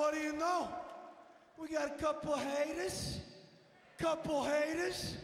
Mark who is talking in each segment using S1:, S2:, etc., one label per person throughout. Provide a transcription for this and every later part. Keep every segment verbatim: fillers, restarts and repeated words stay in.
S1: what do you know? We got a couple haters. Couple haters.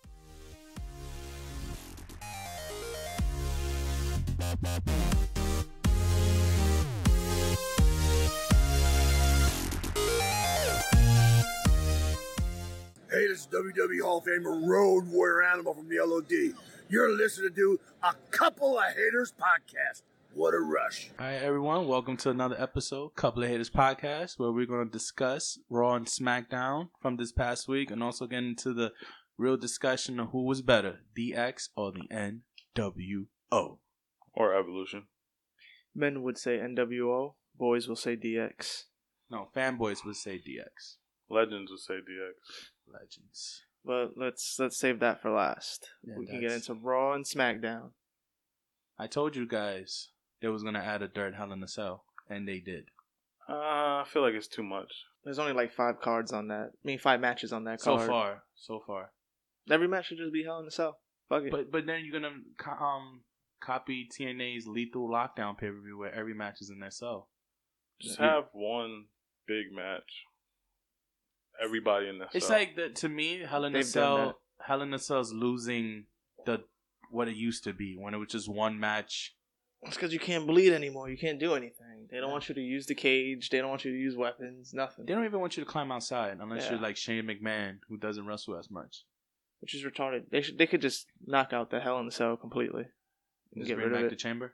S2: Hey, this is W W E Hall of Famer Road Warrior Animal from the L O D. You're listening to a Couple of Haters podcast. What a rush.
S3: All right, everyone. Welcome to another episode, Couple of Haters podcast, where we're going to discuss Raw and SmackDown from this past week and also get into the real discussion of who was better, D X or the N W O.
S4: Or Evolution.
S5: Men would say N W O. Boys will say D X.
S3: No, fanboys would say D X.
S4: Legends would say D X.
S3: Legends.
S5: But let's let's save that for last.
S3: Yeah,
S5: we can get
S3: that's-
S5: into Raw and SmackDown.
S3: I told you guys they was going to add a Dirt Hell in a Cell, and they did.
S4: Uh, I feel like it's too much.
S5: There's only like five cards on that. I mean, five matches on that
S3: So
S5: card.
S3: far. So far.
S5: Every match should just be Hell in a Cell. Fuck it.
S3: But but then you're going to co- um copy T N A's Lethal Lockdown pay-per-view where every match is in their cell.
S4: Just
S3: Yeah.
S4: have one big match. Everybody in that
S3: It's
S4: cell.
S3: like the, to me, Hell in a
S5: They've done
S3: Cell. Hell in a Cell's losing the what it used to be when it was just one match.
S5: It's because you can't bleed anymore. You can't do anything. They don't want you to use the cage. They don't want you to use weapons. Nothing.
S3: They don't even want you to climb outside unless
S5: Yeah.
S3: you're like Shane McMahon, who doesn't wrestle as much.
S5: Which is retarded. They should. They could just knock out the Hell in a Cell completely. And
S3: Just
S5: get
S3: bring
S5: rid
S3: back
S5: of
S3: the
S5: it.
S3: chamber.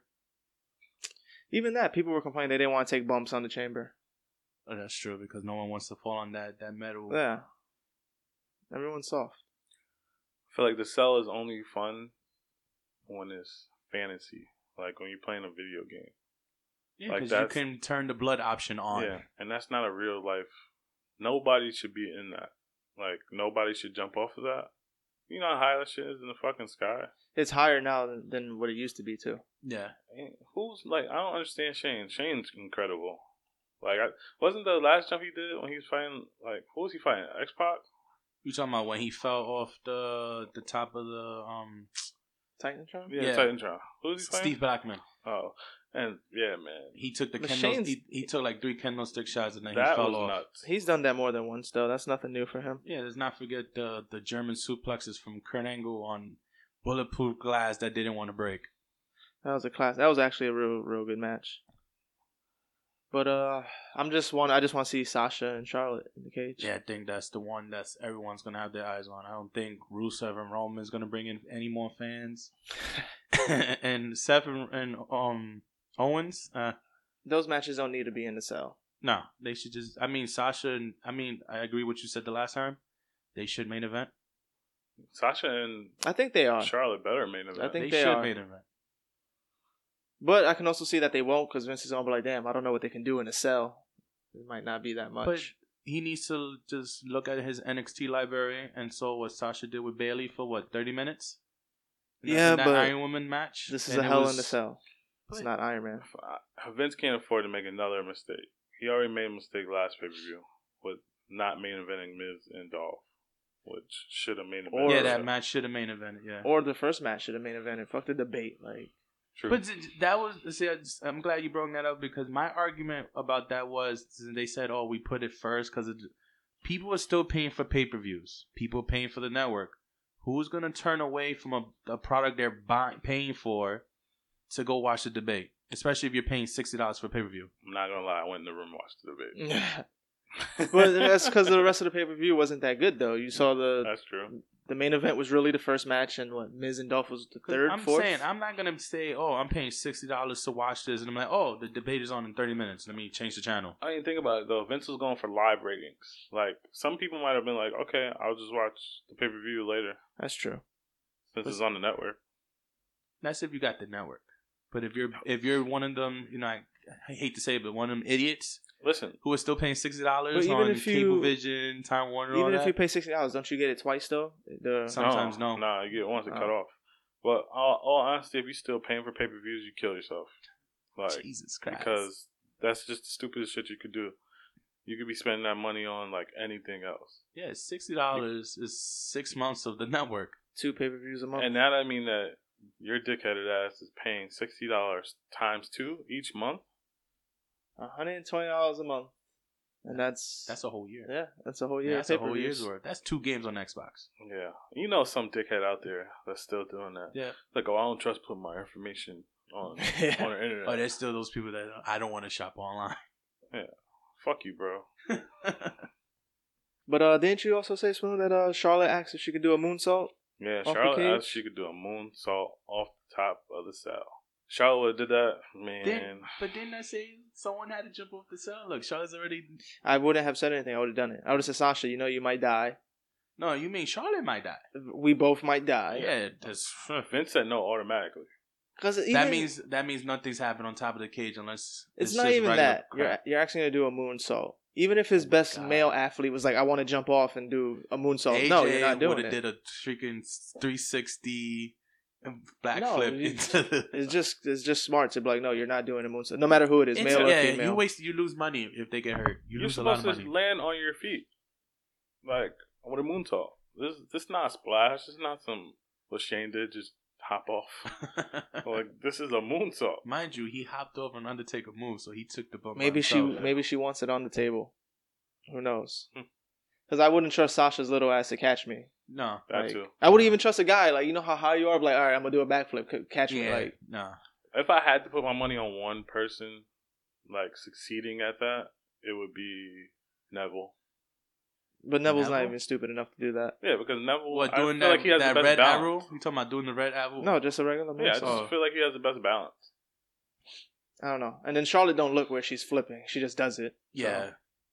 S5: Even that, people were complaining they didn't want to take bumps on the chamber.
S3: Oh, that's true because no one wants to fall on that that metal.
S5: Yeah. Everyone's soft.
S4: I feel like the cell is only fun when it's fantasy. Like when you're playing a video game.
S3: Yeah,
S4: like
S3: because you
S4: that's-
S3: can turn the blood option on.
S4: Yeah, and that's not a real life. Nobody should be in that. Like, nobody should jump off of that. You know how high that shit is in the fucking sky?
S5: It's higher now than, than what it used to be, too.
S3: Yeah.
S4: Ain't- Who's, like, I don't understand Shane. Shane's incredible. Like, I, wasn't the last jump he did when he was fighting, like, who was he fighting? X-Pac?
S3: You talking about when he fell off the the top of the um
S5: Titantron?
S4: Yeah,
S3: Yeah.
S4: Titantron. Who was he fighting?
S3: Steve Blackman.
S4: Oh, and, yeah, man.
S3: He took the
S5: But
S3: kendo.
S5: Shane's-
S3: He, he took like three kendo stick shots and then
S4: That
S3: he fell
S4: was
S3: off.
S4: nuts.
S5: He's done that more than once, though. That's nothing new for him.
S3: Yeah, let's not forget the the German suplexes from Kurt Angle on bulletproof glass that didn't want to break.
S5: That was a class. That was actually a real, real good match. But uh, I'm just one. I just want to see Sasha and Charlotte in the cage.
S3: Yeah, I think that's the one that's everyone's gonna have their eyes on. I don't think Rusev and Roman's gonna bring in any more fans. And Seth and, and um Owens, uh,
S5: Those matches don't need to be in the cell.
S3: no, they should just. I mean, Sasha and I mean, I agree with what you said the last time. They should main event.
S4: Sasha and
S5: I think they are.
S4: Charlotte better main event.
S5: I think
S3: they,
S5: they
S3: should
S5: are.
S3: main event.
S5: But I can also see that they won't because Vince is gonna be like, "Damn, I don't know what they can do in a cell. It might not be that much."
S3: But he needs to just look at his N X T library and saw what Sasha did with Bailey for what thirty minutes. In that-
S5: Yeah,
S3: in that
S5: but
S3: Iron Woman match.
S5: this is
S3: And
S5: a
S3: it
S5: Hell
S3: was-
S5: in the Cell. It's
S3: But-
S5: not Iron Man.
S4: Uh, Vince can't afford to make another mistake. He already made a mistake last pay-per-view with not main eventing Miz and Dolph, which should have main evented.
S5: Or-
S3: Yeah, that match should have main evented. Yeah.
S5: Or the first match should have main evented. Fuck the debate. Like,
S4: True.
S3: But th- that was see, I just- I'm glad you brought that up because my argument about that was they said, "Oh, we put it first because people are still paying for pay-per-views. People are paying for the network. Who's gonna turn away from a, a product they're buy- paying for to go watch the debate? Especially if you're paying sixty dollars for pay-per-view.
S4: I'm not gonna lie, I went in the room and watched the debate.
S5: but that's because the rest of the pay per view wasn't that good though. You saw the
S4: That's true.
S5: the main event was really the first match, and what Miz and Dolph was the
S3: 'Cause
S5: third,
S3: I'm
S5: fourth.
S3: saying I'm not gonna say, "Oh, I'm paying sixty dollars to watch this," and I'm like, "Oh, the debate is on in thirty minutes. Let me change the channel."
S4: I didn't think about it though. Vince was going for live ratings. Like some people might have been like, "Okay, I'll just watch the pay per view later
S5: That's true.
S4: since it's on the network."
S3: That's if you got the network. But if you're if you're one of them, you know, I, I hate to say it, but one of them idiots
S4: Listen,
S3: who are still paying sixty dollars
S5: But even
S3: on
S5: if you-
S3: Cablevision, Time Warner, all
S5: Even if
S3: that.
S5: you pay sixty dollars, don't you get it twice though? The
S3: Sometimes no.
S4: Nah, you get it once it
S5: Oh.
S4: cut off. But all, all honesty, if you're still paying for pay per views, you kill yourself. Like
S3: Jesus Christ.
S4: because that's just the stupidest shit you could do. You could be spending that money on like anything else.
S3: yeah, sixty dollars is six months of the network.
S5: two pay per views a month.
S4: And that I mean that your dickheaded ass is paying sixty dollars times two each month.
S5: one hundred and twenty dollars a month. and that's
S3: That's a whole year.
S5: yeah, that's a whole year.
S3: Yeah,
S5: of
S3: that's a whole
S5: pay-per-views.
S3: year's worth. That's two games on Xbox.
S4: Yeah. You know some dickhead out there that's still doing that.
S3: Yeah.
S4: Like, oh, I don't trust putting my information on,
S5: Yeah.
S4: on the internet.
S3: Oh, there's still those people that I don't want to shop online.
S4: Fuck you, bro.
S5: But uh, didn't you also say, Spoon, that uh, Charlotte asked if she could do a moonsault?
S4: Yeah,
S5: Off the
S4: Charlotte
S5: cage?
S4: asked she could do a moonsault off the top of the cell. Charlotte would have did that, man.
S3: Then, but didn't I say someone had to jump off the cell? Look, Charlotte's already.
S5: I wouldn't have said anything. I would have done it. I would have said, Sasha, you know you might die.
S3: No, you mean Charlotte might die?
S5: We both might die.
S3: Yeah, that's,
S4: Vince said no automatically.
S5: Because
S3: that means that means nothing's happened on top of the cage unless
S5: it's,
S3: it's
S5: not
S3: just
S5: even
S3: regular
S5: that. You're
S3: crap.
S5: you're actually gonna do a moonsault. Even if his best
S3: God.
S5: male athlete was like, I want to jump off and do a moonsault.
S3: A J
S5: No, you're not doing
S3: would
S5: it.
S3: have did a freaking three sixty backflip
S5: No, you-
S3: into the.
S5: It's just it's just smart to be like, no, you're not doing a moonsault. No matter who it is,
S3: It's-
S5: male
S3: yeah,
S5: or female.
S3: you waste, you lose money if they get hurt. You
S4: You're
S3: lose a lot
S4: supposed
S3: of
S4: to
S3: money.
S4: land on your feet. Like, with a moonsault. This this not a splash. This is not some what Shane did, just hop off. Like, this is a moonsault.
S3: Mind you, he hopped over an Undertaker move, so he took the bump.
S5: Maybe
S3: by
S5: she
S3: himself.
S5: maybe she wants it on the table. Who knows?
S4: Hmm.
S5: Because I wouldn't trust Sasha's little ass to catch me.
S3: No.
S4: That
S5: Like,
S4: too.
S5: I wouldn't even trust a guy. Like, you know how high you are? Like, all right, I'm gonna do a backflip. C- Catch me.
S3: Yeah.
S5: Like,
S3: no.
S4: If I had to put my money on one person, like, succeeding at that, it would be Neville.
S5: but Neville's not
S3: Neville?
S5: even stupid enough to do that.
S4: Yeah, because Neville,
S3: What,
S4: I feel
S3: doing that,
S4: like he has
S3: that
S4: the best
S3: red
S4: balance.
S3: arrow? You talking about doing the red arrow?
S5: No, just a regular
S4: Yeah, I
S5: moonsault.
S4: just
S3: Oh.
S4: feel like he has the best balance.
S5: I don't know. And then Charlotte don't look where she's flipping. She just does it. So,
S3: Yeah.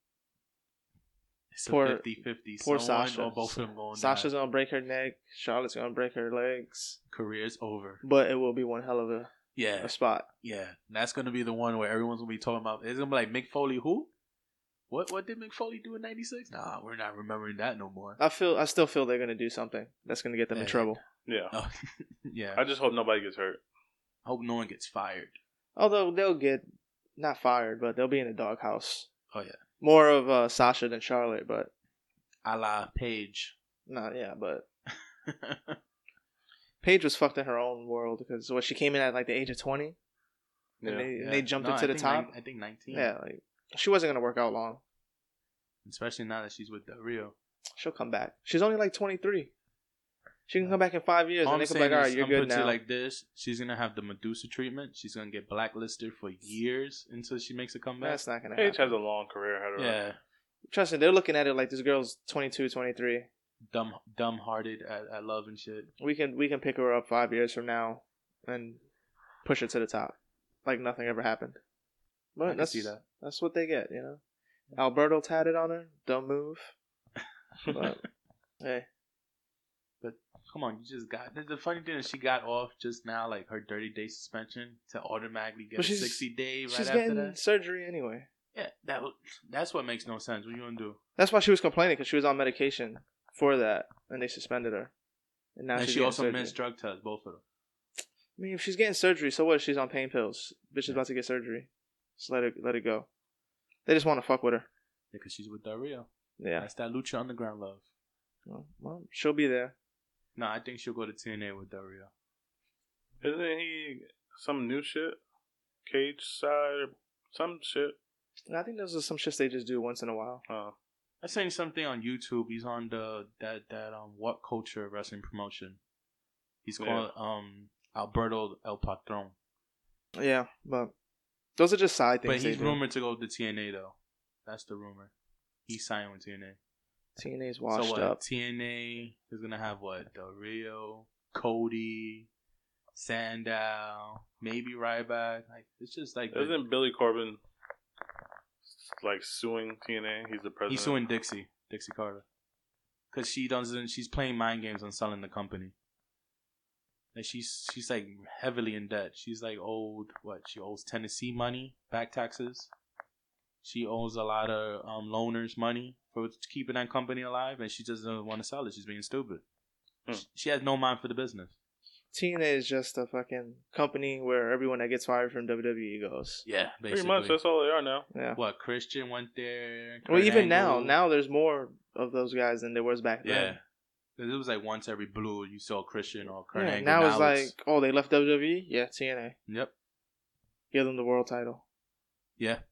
S3: It's
S5: Poor-
S3: a fifty-fifty.
S5: poor
S3: Someone
S5: Sasha.
S3: or both of them going
S5: Sasha's
S3: down.
S5: gonna break her neck. Charlotte's gonna break her legs.
S3: Career's over.
S5: But it will be one hell of a,
S3: Yeah.
S5: a spot.
S3: Yeah. That's going to be the one where everyone's going to be talking about. It's going to be like Mick Foley who? What What did Mick Foley do in ninety-six? Nah, we're not remembering that no more.
S5: I feel. I still feel they're gonna do something that's gonna get them in
S3: Yeah.
S5: trouble.
S4: Yeah.
S3: Oh, yeah.
S4: I just hope nobody gets hurt.
S3: hope no one gets fired.
S5: Although they'll get not fired, but they'll be in the doghouse.
S3: Oh, yeah.
S5: More of uh, Sasha than Charlotte, but
S3: A la Paige.
S5: not yeah. But Paige was fucked in her own world because what she came in at like the age of twenty, and
S4: Yeah.
S5: they
S3: Yeah.
S5: and they jumped
S3: No,
S5: into
S3: I
S5: the
S3: think
S5: top.
S3: nine- I think nineteen.
S5: Yeah, like she wasn't gonna work out long.
S3: Especially now that she's with Del Rio.
S5: She'll come back. She's only like twenty three. She can come back in five years,
S3: All
S5: and
S3: I'm
S5: they can be like,
S3: saying
S5: "All right,
S3: is,
S5: you're
S3: I'm
S5: good
S3: putting it
S5: now."
S3: like this. She's going to have the Medusa treatment. She's going to get blacklisted for years until she makes a comeback.
S5: That's not gonna
S4: Paige
S5: happen.
S4: has a long career ahead of her.
S3: Yeah.
S5: Trust me, they're looking at it like this girl's twenty-two, twenty-three.
S3: Dumb, dumb-hearted at, at love and shit.
S5: We can we can pick her up five years from now and push her to the top, like nothing ever happened.
S3: I
S5: But
S3: can
S5: that's
S3: see that.
S5: that's what they get, you know. Alberto tatted on her, dumb move. But hey,
S3: But come on, you just got. The funny thing is, she got off just now, like her thirty day suspension, to automatically get
S5: But
S3: a
S5: she's-
S3: sixty day right
S5: she's
S3: after
S5: getting
S3: that.
S5: surgery anyway.
S3: Yeah, that w- that's what makes no sense. What you gonna do?
S5: That's why she was complaining because she was on medication for that, and they suspended her. And now
S3: and
S5: she's
S3: she
S5: getting
S3: also
S5: surgery.
S3: missed drug tests, both of them.
S5: I mean, if she's getting surgery, so what? If she's on pain pills. Bitch is about to get surgery. Just let it let it go. They just want to fuck with her.
S3: Because she's with Del Rio.
S5: Yeah.
S3: That's that Lucha Underground love.
S5: Well, well, she'll be there.
S3: No, I think she'll go to T N A with Del Rio.
S4: Isn't he some new shit? Cage side or some shit?
S5: And I think those are some shits they just do once in a while.
S4: Oh.
S3: I seen something on YouTube. He's on the that that um What Culture wrestling promotion. He's
S4: Yeah.
S3: called um Alberto El Patron.
S5: Yeah, but those are just side things.
S3: But
S5: they
S3: he's
S5: do.
S3: rumored to go to T N A though. That's the rumor. He's signing with T N A.
S5: T N A's washed
S3: so what?
S5: up.
S3: T N A is gonna have what? Del Rio, Cody, Sandow, maybe Ryback. Like it's just like the-
S4: Isn't Billy Corbin like suing T N A? He's the president.
S3: he's suing Dixie, Dixie Carter, because she doesn't. She's playing mind games on selling the company. And she's she's like heavily in debt. She's like owed what? She owes Tennessee money, back taxes. She owes a lot of um, loaners money for keeping that company alive, and she just doesn't want to sell it. She's being stupid.
S4: Hmm.
S3: She, she has no mind for the business.
S5: T N A is just a fucking company where everyone that gets fired from W W E goes.
S3: Yeah, basically.
S4: Pretty much, that's all they are now.
S5: Yeah.
S3: What Christian went there.
S5: Well,
S3: Kurt
S5: even now,
S3: Angle.
S5: now there's more of those guys than there was back
S3: Yeah.
S5: then.
S3: 'Cause it was like once every blue you saw Christian or Kurt
S5: Yeah,
S3: Angle.
S5: now it's like, oh, they left W W E? Yeah, T N A.
S3: Yep.
S5: Give them the world title.
S3: Yeah.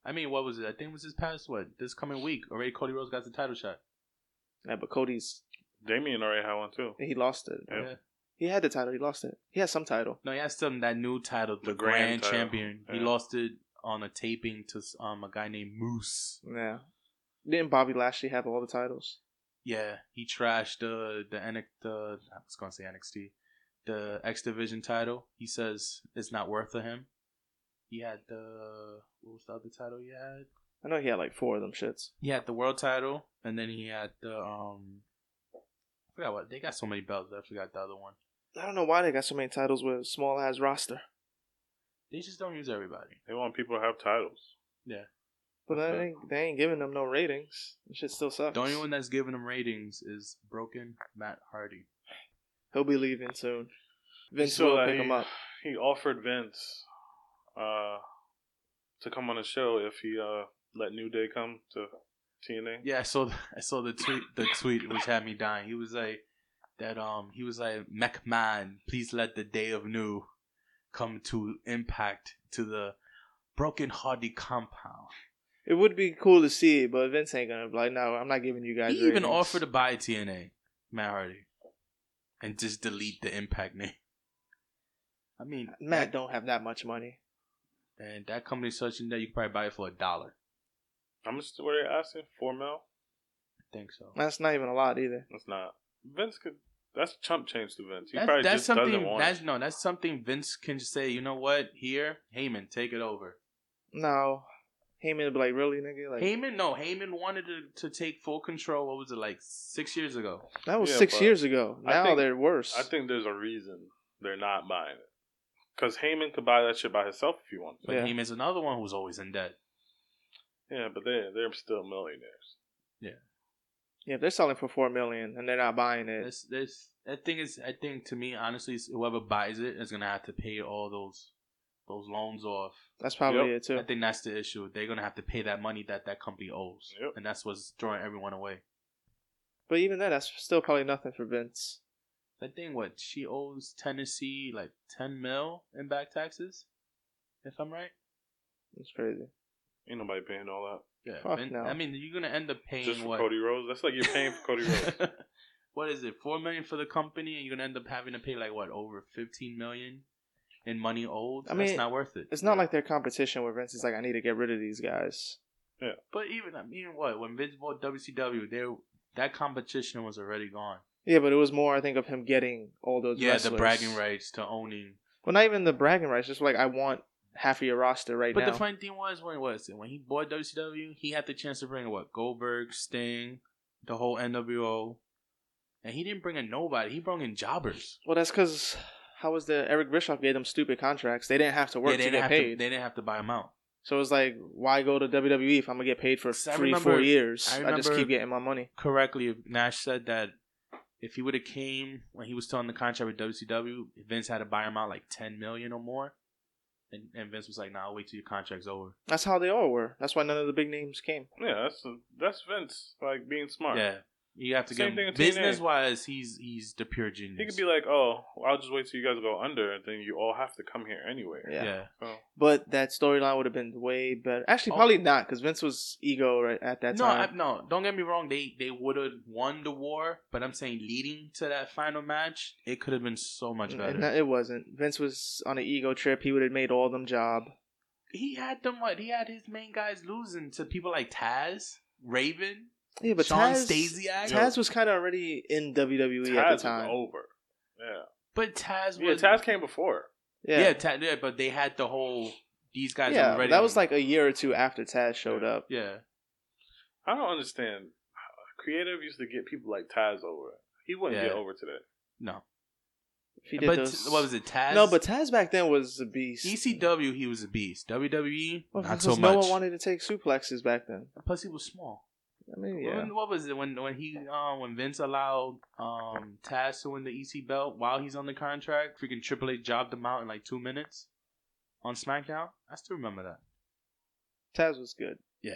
S3: I mean, what was it? I think it was this past what this coming week. Already, Cody Rhodes got the title shot.
S5: Yeah, but Cody's
S4: Damien already had one too.
S5: he lost it.
S4: Yep.
S3: Yeah.
S5: He had the title. He lost it. He has some title.
S3: No, he has some that new title, the,
S4: The
S3: Grand,
S4: Grand title.
S3: Champion. He
S4: Yeah.
S3: lost it on a taping to um a guy named Moose.
S5: Yeah. Didn't Bobby Lashley have all the titles?
S3: Yeah, he trashed the the N X T. The, I was gonna say N X T, the X Division title. He says it's not worth of him. He had the what was the other title he had?
S5: I know he had like four of them shits.
S3: He had the world title, and then he had the um. I forgot what they got so many belts. I forgot the other one.
S5: I don't know why they got so many titles with a small ass roster.
S3: They just don't use everybody.
S4: They want people to have titles.
S3: Yeah.
S5: But
S4: That's
S5: they
S4: it.
S5: ain't, they ain't giving them no ratings. This shit still sucks.
S3: The only one that's giving them ratings is Broken Matt Hardy.
S5: He'll be leaving soon. Vince
S4: So
S5: will
S4: that
S5: pick
S4: he,
S5: him up.
S4: He offered Vince uh, to come on the show if he uh, let New Day come to T N A.
S3: Yeah, I saw the, I saw the tweet the tweet which had me dying. He was like that um he was like McMahon, please let the day of new come to Impact to the Broken Hardy compound.
S5: It would be cool to see it, but Vince ain't gonna be like, no, I'm not giving you guys.
S3: He even
S5: ratings.
S3: offered to buy T N A, Matt Hardy, and just delete the Impact name. I mean,
S5: Matt
S3: that,
S5: don't have that much money.
S3: and that company's such that you could probably buy it for a dollar.
S4: How much were they asking? Four mil?
S3: I think so.
S5: That's not even a lot either.
S4: That's not. Vince could. That's chump change to Vince. He
S3: That's,
S4: probably
S3: that's
S4: just doesn't
S3: something.
S4: want
S3: That's
S4: it.
S3: no. That's something Vince can just say. You know what? Here, Heyman, take it over.
S5: No, Heyman would be like, really, nigga? Like
S3: Heyman, no. Heyman wanted to, to take full control. What was it like six years ago?
S5: that was
S4: Yeah,
S5: six
S4: but
S5: years ago.
S4: I
S5: Now
S4: think-
S5: they're worse.
S4: I think there's a reason they're not buying it. Because Heyman could buy that shit by himself if he wanted.
S3: But
S5: Yeah.
S3: Heyman's another one who's always in debt.
S4: Yeah, but they they're still millionaires.
S5: Yeah, if they're selling for four million and they're not buying it.
S3: This, this, I think is. I think to me, honestly, is whoever buys it is gonna have to pay all those, those loans off.
S5: That's probably
S4: Yep.
S5: it too.
S3: I think that's the issue. They're gonna have to pay that money that that company owes,
S4: Yep.
S3: and that's what's drawing everyone away.
S5: But even then, that's still probably nothing for Vince.
S3: I think what she owes Tennessee like ten mil in back taxes, if I'm right.
S5: It's crazy.
S4: Ain't nobody paying all that.
S3: Yeah,
S5: Fuck
S3: and-
S5: no.
S3: I mean, you're gonna end up paying
S4: Just for
S3: what?
S4: Cody Rhodes? That's like you're paying for Cody Rhodes.
S3: What is it? Four million for the company, and you're gonna end up having to pay like what over fifteen million in money owed.
S5: I
S3: That's
S5: mean,
S3: not worth it.
S5: It's not like their competition where Vince is like, I need to get rid of these guys.
S3: But even I mean, what when Vince bought W C W, they that competition was already gone.
S5: Yeah, but it was more, I think, of him getting all those
S3: Yeah,
S5: wrestlers.
S3: the bragging rights to owning.
S5: Well, not even the bragging rights. Just like, I want half of your roster right
S3: But
S5: now.
S3: the funny thing was when was it when he bought W C W, he had the chance to bring what Goldberg, Sting, the whole N W O, and he didn't bring in nobody. He brought in jobbers.
S5: Well, that's because how was the Eric Bischoff gave them stupid contracts? They didn't have to work
S3: yeah, they
S5: to
S3: didn't
S5: get
S3: have
S5: paid.
S3: to. They didn't have to buy him out.
S5: So it's like, why go to W W E if I'm gonna get paid for
S3: 'Cause I
S5: three,
S3: remember-
S5: four years?
S3: I
S5: I, just
S3: remember-
S5: keep getting my money.
S3: Correctly, if Nash said that if he would have came when he was still on the contract with W C W, Vince had to buy him out like ten million or more, and, and Vince was like, "Nah, I'll wait till your contract's over."
S5: That's how they all were. That's why none of the big names came.
S4: Yeah, that's that's Vince like being smart.
S3: Yeah, you have to
S4: Same
S3: get
S4: thing with T N A.
S3: business wise. He's he's the pure genius.
S4: He could be like, "Oh, well, I'll just wait till you guys go under, and then you all have to come here anyway."
S5: Yeah.
S3: yeah.
S4: So,
S5: But that storyline would have been way better. Actually,
S3: Oh.
S5: probably not, because Vince was ego right at that
S3: No, I,
S5: time.
S3: no. Don't get me wrong. They they would have won the war, but I'm saying leading to that final match, it could have been so much better.
S5: And that- it wasn't. Vince was on an ego trip. He would have made all of them job.
S3: He had them. What he had his main guys losing to people like Taz, Raven.
S5: Yeah, but
S3: Sean
S5: Taz,
S3: Stasiak?
S5: Taz was kind of already in W W E
S4: Taz
S5: at the
S4: was
S5: time.
S4: over. Yeah,
S3: But Taz
S4: yeah.
S3: was
S4: Taz came before.
S3: yeah,
S5: Yeah,
S3: Taz, yeah, but they had the whole these guys
S5: yeah.
S3: already.
S5: That was like a year or two after Taz showed up.
S3: yeah.
S4: I don't understand. Creative used to get people like Taz over. He wouldn't
S3: Yeah.
S4: get over today.
S3: No,
S5: He did
S3: but
S5: those.
S3: what was it? Taz.
S5: No, but Taz back then was a beast.
S3: E C W he was a beast. W W E
S5: Well,
S3: not
S5: because
S3: so
S5: no
S3: much.
S5: one wanted to take suplexes back then.
S3: Plus he was small.
S5: I mean, yeah.
S3: When, what was it when when he um when Vince allowed um Taz to win the E C belt while he's on the contract? Freaking Triple H jobbed him out in like two minutes on SmackDown. I still remember that.
S5: Taz was good.
S3: Yeah.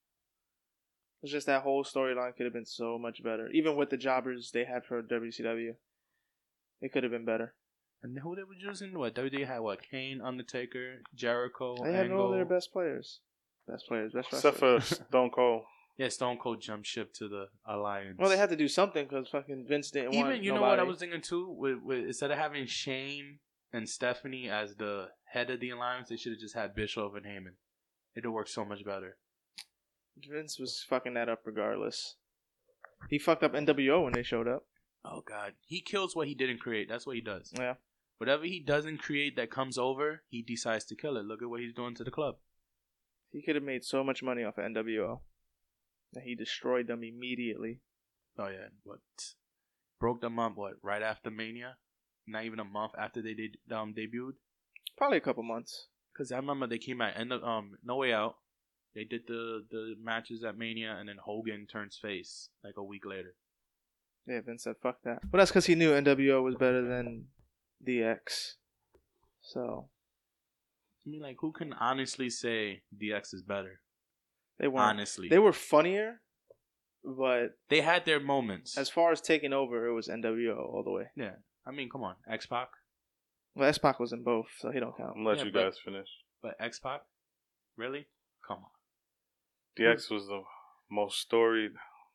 S5: It's just that whole storyline could have been so much better. Even with the jobbers they had for W C W, it could have been better.
S3: And who they were using? What W W E had? What Kane, Undertaker, Jericho,
S5: They had all
S3: Angle.
S5: their best players. best players, best
S4: Except
S5: wrestlers.
S4: for Stone Cold.
S3: Yeah, Stone Cold jumped ship to the Alliance.
S5: Well, they had to do something because fucking Vince didn't want
S3: Even you know
S5: nobody.
S3: what I was thinking too. With, with instead of having Shane and Stephanie as the head of the Alliance, they should have just had Bischoff and Heyman. It'd have worked so much better.
S5: Vince was fucking that up regardless. He fucked up N W O when they showed up.
S3: Oh God, he kills what he didn't create. That's what he does.
S5: Yeah.
S3: Whatever he doesn't create that comes over, he decides to kill it. Look at what he's doing to the club.
S5: He could have made so much money off of N W O. And he destroyed them immediately.
S3: Oh yeah, what broke them up? What right after Mania? Not even a month after they did um debuted.
S5: Probably a couple months.
S3: Cause I remember they came out end of um No Way Out. They did the the matches at Mania, and then Hogan turns face like a week later.
S5: Yeah, Vince said fuck that. But that's because he knew N W O was better than D X. So
S3: I mean, like, who can honestly say D X is better?
S5: they weren't.
S3: Honestly,
S5: They were funnier, but
S3: they had their moments.
S5: as far as taking over, it was N W O all the way.
S3: Yeah, I mean, come on, X-Pac.
S5: Well, X-Pac was in both, so he don't count.
S4: I'm gonna let
S3: Yeah,
S4: you
S3: but-
S4: guys finish.
S3: But X-Pac, really? Come on.
S4: D X was the most storied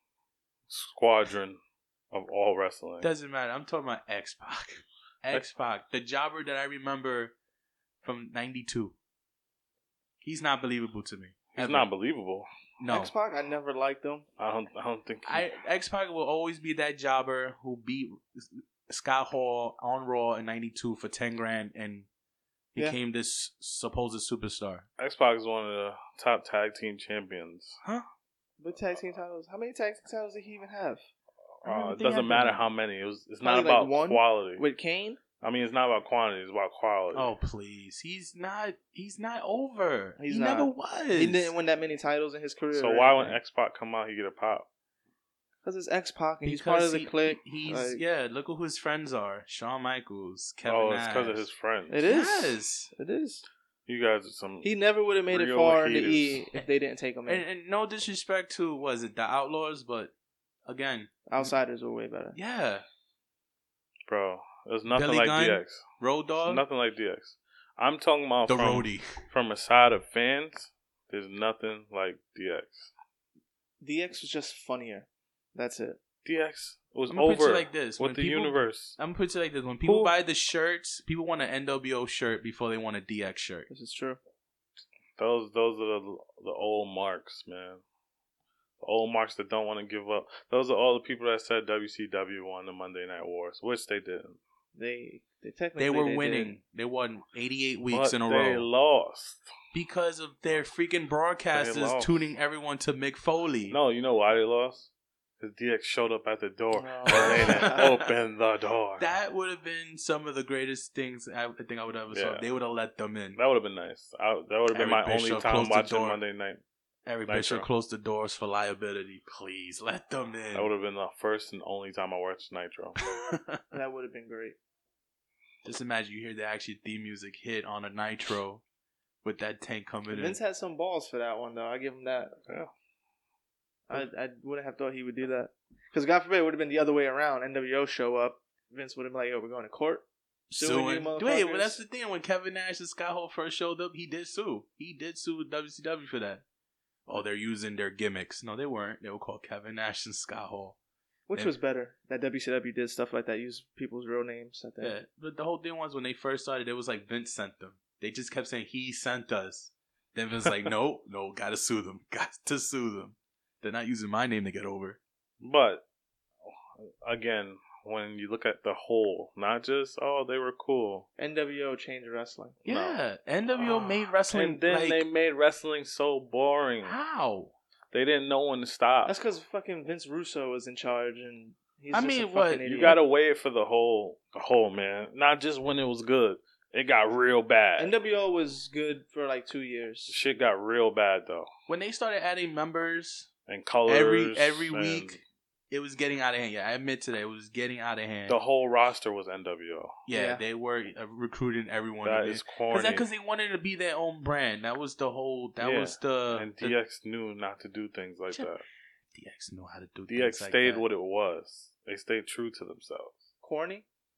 S4: squadron of all wrestling.
S3: Doesn't matter. I'm talking about X-Pac. X-Pac, the jobber that I remember from ninety-two. He's not believable to me.
S4: He's
S3: Ever.
S4: not believable.
S3: No.
S5: X-Pac, I never liked him.
S4: I don't. I don't think. He,
S3: I X-Pac will always be that jobber who beat Scott Hall on Raw in ninety-two for ten grand and
S5: Yeah.
S3: became this supposed superstar.
S4: X-Pac is one of the top tag team champions.
S5: But tag team titles, how many tag team titles did he even have?
S3: I don't
S4: Uh,
S3: even
S4: it
S3: think
S4: doesn't
S3: I
S4: matter
S3: did.
S4: how many. It was. It's
S5: Probably
S4: not about
S5: like one
S4: quality.
S5: With Kane?
S4: I mean, it's not about quantity. It's about quality.
S3: Oh please, he's not. He's not over.
S5: He's
S3: he
S5: not.
S3: never was.
S5: He didn't win that many titles in his career.
S4: so why when X-Pac come out, he get a pop?
S5: Because it's X-Pac and he's
S3: Because
S5: part of the
S3: he-
S5: clique.
S3: He's
S5: like,
S3: yeah. Look who his friends are: Shawn Michaels, Kevin
S4: oh, it's
S3: Nash.
S4: because of his friends.
S5: It is.
S3: Yes.
S5: It is.
S4: You guys are some.
S5: He never would have made it
S4: Real
S5: far in the
S4: haters.
S5: E if they didn't take him in.
S3: And, and no disrespect to was it the Outlaws, but again,
S5: Outsiders were way better.
S3: yeah,
S4: Bro, there's nothing
S3: Billy
S4: like
S3: Gunn,
S4: D X.
S3: Road
S4: There's
S3: Dogg,
S4: nothing like D X. I'm talking about
S3: the
S4: from,
S3: roadie.
S4: from a side of fans. There's nothing like D X.
S5: D X was just funnier. That's it.
S4: D X was
S3: I'm gonna put it
S4: over
S3: like this:
S4: with
S3: when
S4: the
S3: people-
S4: universe.
S3: I'm gonna put it like this: when people
S4: Who-
S3: buy the shirts, people want an N W O shirt before they want a D X shirt.
S5: This is true.
S4: Those those are the the old marks, man. The old marks that don't want to give up. Those are all the people that said W C W won the Monday Night Wars, which they didn't.
S5: They they technically
S3: They were
S5: did.
S3: winning. They won eighty-eight weeks
S4: but
S3: in a
S4: they
S3: row
S4: lost.
S3: because of their freaking broadcasters
S4: lost.
S3: tuning everyone to Mick Foley.
S4: No, you know why they lost? Because D X showed up at the door
S5: No.
S4: and they didn't open the door.
S3: That would have been some of the greatest things I think I would ever saw.
S4: Yeah.
S3: They would have let them in.
S4: That would have been nice. I, that would have been
S3: Eric
S4: my only
S3: Bischoff
S4: time
S3: closed the
S4: watching
S3: door.
S4: Monday Night.
S3: Eric
S4: Nitro.
S3: Bishop closed the doors for liability. Please let them in.
S4: That would have been the first and only time I watched Nitro.
S5: That would have been great.
S3: Just imagine you hear the actual theme music hit on a Nitro with that tank coming
S5: Vince
S3: in.
S5: had some balls for that one though. I give him that.
S4: Yeah.
S5: I I wouldn't have thought he would do that. Because God forbid it would have been the other way around. N W O show up. Vince would have been like, "Yo, we're going to court." Suing you,
S3: Suing.
S5: motherfuckers.
S3: Wait, well, that's the thing. When Kevin Nash and Scott Hall first showed up, he did sue. He did sue W C W for that. Oh, they're using their gimmicks. No, they weren't. They were called Kevin Nash and Scott Hall.
S5: Which
S3: And-
S5: was better? That W C W did stuff like that, use people's real names. I think.
S3: Yeah, but the whole thing was when they first started, it was like Vince sent them. They just kept saying he sent us. Then Vince like, no, no, gotta sue them. Got to sue them. They're not using my name to get over.
S4: But again, when you look at the whole, not just oh they were cool.
S5: N W O changed wrestling.
S4: No.
S3: Yeah, N W O made wrestling.
S4: And then
S3: like,
S4: they made wrestling so boring.
S3: how?
S4: They didn't know when to stop.
S5: That's because fucking Vince Russo was in charge, and he's
S3: I
S5: just
S3: mean,
S5: a
S3: what,
S5: fucking
S3: you
S5: idiot.
S4: You gotta wait for the whole, the whole man. Not just when it was good. It got real bad.
S5: N W O was good for like two years.
S4: Shit got real bad though.
S3: When they started adding members
S4: And colors
S3: every every
S4: and
S3: week, it was getting out of hand. Yeah, I admit today it was getting out of hand.
S4: the whole roster was N W O.
S3: yeah,
S5: Yeah.
S3: they were uh, recruiting everyone.
S4: That
S3: in
S4: is
S3: there.
S4: corny.
S3: Because they wanted to be their own brand. That was the whole. That
S4: Yeah.
S3: was the.
S4: and
S3: the
S4: D X knew not to do things like
S3: Shut-
S4: that.
S3: D X knew how to do.
S4: D X
S3: things like
S4: stayed
S3: that.
S4: what it was. They stayed true to themselves.
S5: Corny?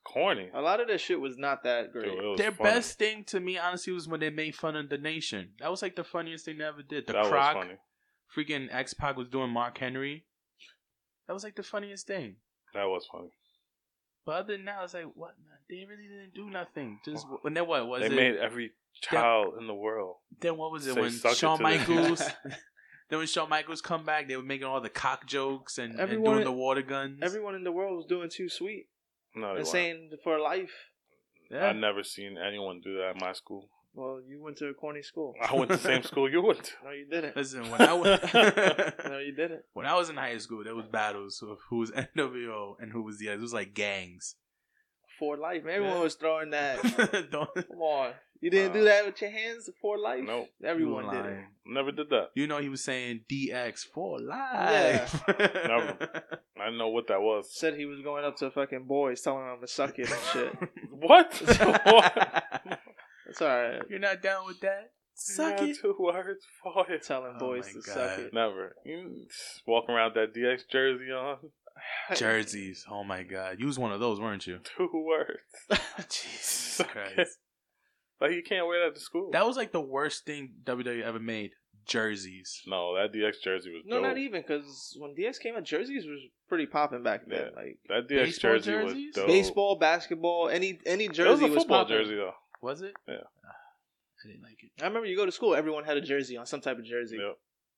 S4: corny.
S5: A lot of this shit was not that great.
S4: Dude, it was
S3: Their
S4: funny.
S3: best thing to me, honestly, was when they made fun of the nation. That was like the funniest thing they ever did. The
S4: that
S3: Croc,
S4: was funny.
S3: freaking X-Pac was doing Mark Henry. That was like the funniest thing.
S4: That was funny.
S3: But other than that, I was like, what? Man, they really didn't do nothing. Just when then what was
S4: They
S3: it?
S4: made every child in the world.
S3: Then what was it
S4: say
S3: when
S4: suck it
S3: Shawn
S4: to the-
S3: Michaels? Then when Shawn Michaels come back, they were making all the cock jokes and, and
S5: Everyone-
S3: doing the water guns.
S5: Everyone in the world was doing Too Sweet
S4: No, they
S5: and
S4: weren't.
S5: saying for life.
S3: yeah.
S4: I never seen anyone do that at my school.
S5: Well, you went to a corny school.
S4: I went to the same school you went to.
S5: No, you didn't.
S3: Listen, when I was
S5: No, you didn't.
S3: when I was in high school, there was battles of who was N W O and who was the other. It was like gangs.
S5: For life. Everyone
S3: Yeah.
S5: was throwing that.
S3: Don't,
S5: Come on. You didn't
S4: Uh,
S5: do that with your hands for life?
S4: Nope.
S5: Everyone
S3: you
S5: did it.
S3: lying.
S4: Never did that.
S3: You know he was saying D X for life.
S4: Never. I didn't know what that was.
S5: Said he was going up to fucking boys telling them to suck it and shit.
S4: What? What?
S5: It's alright.
S3: You're not down with that? Suck
S4: Yeah,
S3: it.
S4: Two words for it.
S5: Telling
S3: Oh
S5: boys
S3: my
S5: to
S3: God.
S5: suck it.
S4: Never. You just walk around with that D X jersey on.
S3: Jerseys. Oh my God. You was one of those, weren't you?
S4: Two words.
S3: Jesus
S4: Suck it.
S3: Christ.
S4: Like you can't wear that to school.
S3: That was like the worst thing W W E ever made. Jerseys.
S4: No, that D X jersey was
S5: No,
S4: dope.
S5: not even, because when D X came out, jerseys was pretty popping back then.
S4: Yeah.
S5: Like
S4: That D X
S3: Baseball
S4: jersey
S3: jerseys?
S4: was dope.
S5: baseball, basketball, any any
S4: It was
S5: jersey
S4: a
S5: was,
S4: football
S5: popping.
S4: jersey though.
S3: Was it?
S4: Yeah.
S3: Ah, I didn't like it.
S5: I remember you go to school, everyone had a jersey on, some type of jersey.
S4: Yep.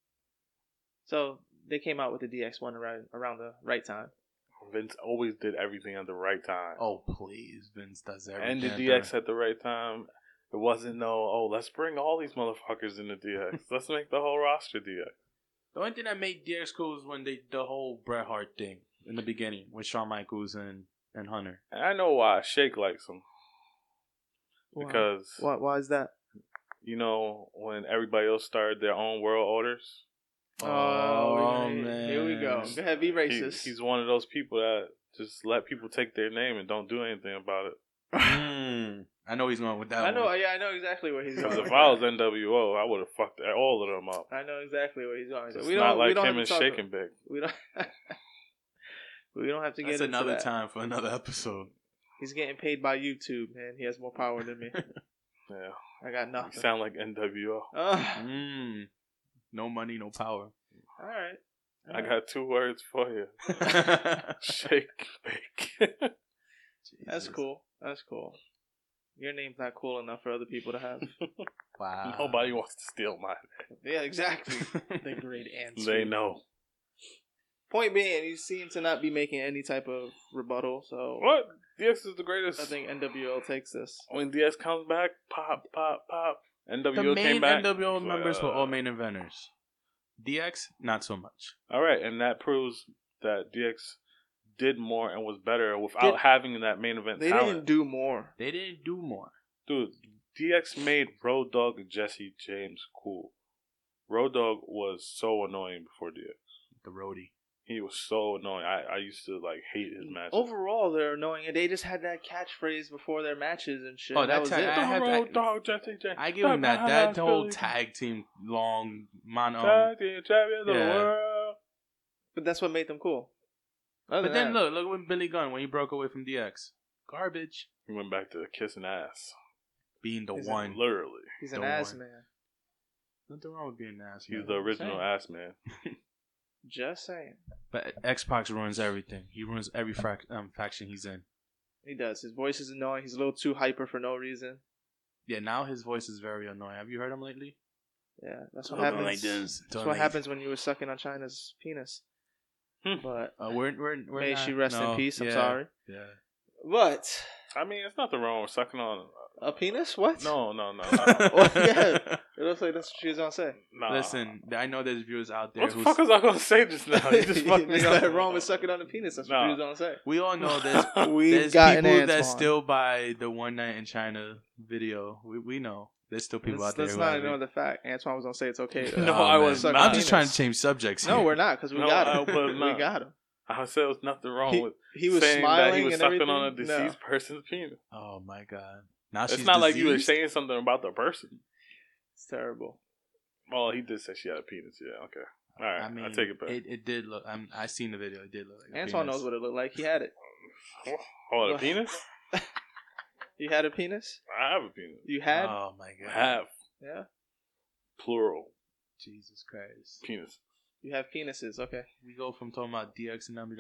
S5: So they came out with the D X one around around the right time.
S4: Vince always did everything at the right time.
S3: Oh, please. Vince does everything.
S4: and the
S3: at
S4: D X at the right time. It wasn't no, oh, let's bring all these motherfuckers in the D X. Let's make the whole roster D X.
S3: The only thing that made D X cool was when they the whole Bret Hart thing in the beginning with Shawn Michaels and, and Hunter.
S4: And I know why Shake likes them.
S5: Why?
S4: Because,
S5: Why, why is that?
S4: you know, when everybody else started their own world orders,
S5: Oh,
S3: Oh,
S5: man. Here we go. Go ahead, be
S4: he,
S5: racist.
S4: he's one of those people that just let people take their name and don't do anything about it.
S3: Mm, I know he's going with that
S5: I know,
S3: one.
S5: yeah, I know exactly where he's going.
S4: Because
S5: with
S4: if I
S5: that.
S4: was N W O, I would have fucked all of them up.
S5: I know exactly where he's going.
S4: It's
S5: we
S4: not
S5: don't, we
S4: like
S5: don't
S4: him
S5: have
S4: and
S5: to talk-
S4: Shake and Bake.
S5: We don't. We don't have to get
S3: That's
S5: into
S3: another
S5: that.
S3: time for another episode.
S5: He's getting paid by YouTube, man. He has more power than me.
S4: Yeah.
S5: I got
S4: You
S5: nothing.
S4: sound like N W O.
S5: Ugh.
S3: Mm, no money, no power.
S5: All right. All
S4: I
S5: right.
S4: got two words for you. Shake, bake.
S5: That's cool. That's cool. Your name's not cool enough for other people to have.
S3: Wow.
S4: Nobody wants to steal mine.
S5: Yeah, exactly. The great answer.
S4: They know.
S5: Point being, you seem to not be making any type of rebuttal, so
S4: What? D X is the greatest.
S5: I think N W O takes this.
S4: When D X comes back, pop, pop, pop. N W O
S3: The
S4: came
S3: main
S4: back.
S3: N W O
S4: it's like,
S3: members were
S4: uh,
S3: all main inventors. D X, not so much.
S4: All right, and that proves that D X did more and was better without
S5: Did-
S4: having that main event
S5: They
S4: talent.
S5: didn't do more.
S3: They didn't do more.
S4: Dude, D X made Road Dogg and Jesse James cool. Road Dogg was so annoying before D X.
S3: The roadie.
S4: He was so annoying. I, I used to like hate his matches.
S5: Overall, they're annoying, and they just had that catchphrase before their matches and shit.
S3: Oh,
S5: that
S3: that
S5: was
S3: tag-
S5: it.
S3: I have-
S4: Road Dogg, Jesse James.
S3: I give him that. That whole tag team long mono.
S4: Tag team champion of the
S3: Yeah.
S4: world.
S5: But that's what made them cool. Other
S3: But
S5: than
S3: then
S5: that,
S3: look, look when Billy Gunn when he broke away from D X. Garbage.
S4: He went back to kissing ass.
S3: Being the
S5: He's
S3: one.
S4: Literally.
S5: he's an
S3: the
S5: ass
S3: one.
S5: man.
S3: Nothing wrong with being an ass.
S4: He's
S3: man.
S4: the original ass man.
S5: Just saying.
S3: But X-Pac ruins everything. He ruins every frac- um, faction he's in.
S5: He does. His voice is annoying. He's a little too hyper for no reason.
S3: Yeah, now his voice is very annoying. Have you heard him lately?
S5: Yeah, that's what
S3: Talking
S5: happens.
S3: like this.
S5: That's
S3: Talking
S5: what
S3: like-
S5: happens when you were sucking on China's penis.
S4: Hmm.
S5: But
S3: Uh, we're, we're, we're
S5: may
S3: not-
S5: she rest
S3: no,
S5: in peace. I'm
S3: yeah,
S5: sorry.
S3: Yeah.
S5: But
S4: I mean, it's nothing wrong with sucking on.
S5: a penis? What?
S4: No, no, no. no.
S5: Well, yeah. It looks like that's what she was gonna say.
S4: Nah.
S3: Listen, I know there's viewers out there
S4: What the
S3: who's...
S4: fuck was I gonna say just now? You just fucked me
S5: There's
S4: up.
S5: nothing wrong with sucking on the penis. That's what
S4: Nah.
S5: she was gonna say.
S3: We all know there's,
S5: We've
S3: there's
S5: gotten
S3: people
S5: Antoine.
S3: that still buy the One Night in China video. We we know. There's still people
S5: Let's,
S3: out there
S5: let's
S3: who
S5: not
S3: have it.
S5: ignore the fact. Antoine was gonna say it's okay. To,
S4: No,
S3: Oh,
S4: I
S3: man.
S4: was
S5: suck
S4: not.
S3: I'm
S5: on
S3: just
S5: penis.
S3: trying to change subjects.
S5: No,
S3: here.
S5: we're not because we
S4: No,
S5: got
S4: I
S5: him.
S4: was
S5: We
S4: not.
S5: got him.
S4: I said there was nothing wrong
S5: He,
S4: with
S5: he was
S4: saying
S5: smiling
S4: that he was
S5: and
S4: sucking
S5: everything.
S4: on a deceased
S5: No.
S4: person's penis.
S3: Oh my god! Now
S4: It's
S3: she's
S4: not like you were
S3: diseased?
S4: saying something about the person.
S5: It's terrible.
S4: Well, he did say she had a penis. Yeah, okay. All right,
S3: I
S4: I
S3: mean,
S4: take it back.
S3: It, it did look. I'm, I seen the video. It did look like a
S5: Antoine
S3: penis.
S5: knows what it looked like. He had it.
S4: Oh, the
S5: What?
S4: penis?
S5: You had a penis?
S4: I have a penis.
S5: You had?
S3: Oh my god.
S4: Have.
S5: Yeah.
S4: Plural.
S3: Jesus Christ.
S4: Penis.
S5: You have penises. Okay.
S3: We go from talking about D X and N